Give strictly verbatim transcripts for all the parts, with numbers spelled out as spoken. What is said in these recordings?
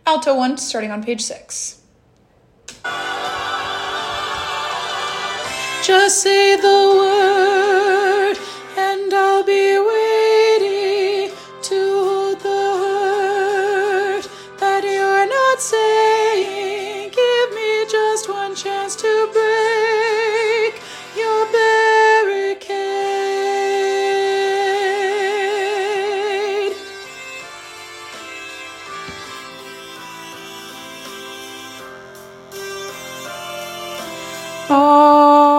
alto one, starting on page six. Just say the word, and I'll be waiting to hold the hurt that you're not saying. Give me just one chance to break your barricade. Oh.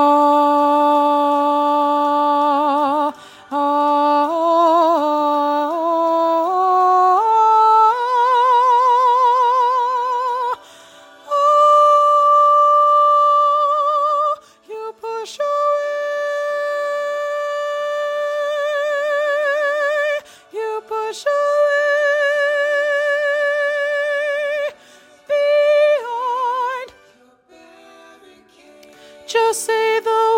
Just say the